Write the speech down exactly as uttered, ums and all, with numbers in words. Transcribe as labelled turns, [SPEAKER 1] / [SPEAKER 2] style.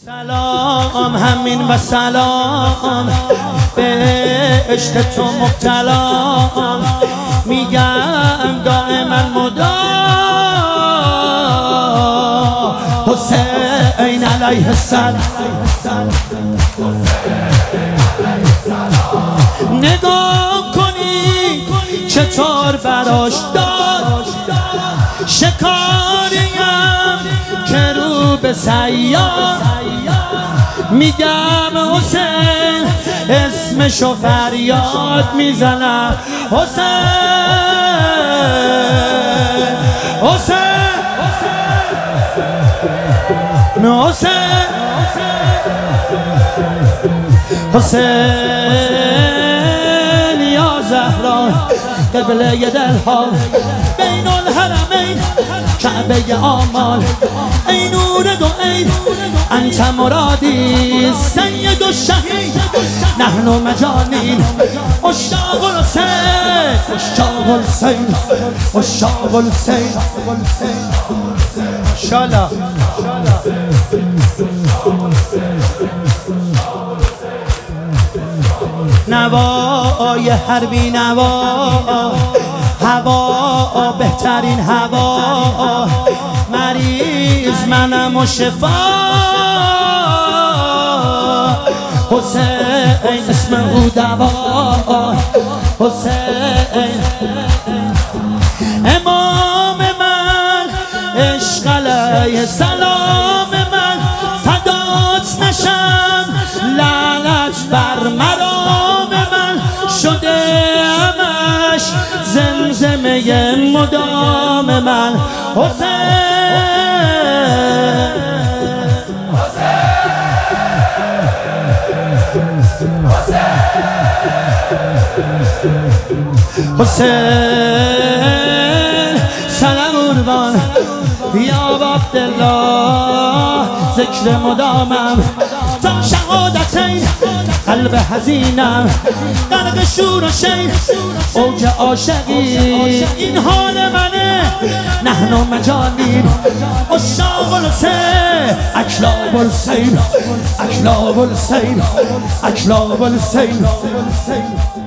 [SPEAKER 1] سلام همین و سلام به عشق تو مبتلام، میگم دائما مدام حسین علیه السلام. نگاه کنی چطور براش داد شکاریم که رو به سیار، میگم حسین اسمشو فریاد میزنم حسین حسین حسین حسین یا زهرا قبله دلها بین الحرمین کعبه آمال، ای نور دو عین انت مرادی سید الشهید نحن مجانین عشاق الحسین عشاق الحسین عشاق الحسین. انشالله نوای حربی نوا هوا بهترین هوا، مریض منم و شفا حسین اسم او دوا حسین امام من عشق علیه سلام من فدات نشم لعنت بر مرام من شده همش زمزمه مدام من حسین حسین سلام قربان یا عبدالله ذکر مدامم تا شهادتین قلب حزینم غرق شور و شیر اوج عاشقی این حال منه نحن مجانین عشاق الحسین اکلاب الحسین اکلاب الحسین اکلاب الحسین.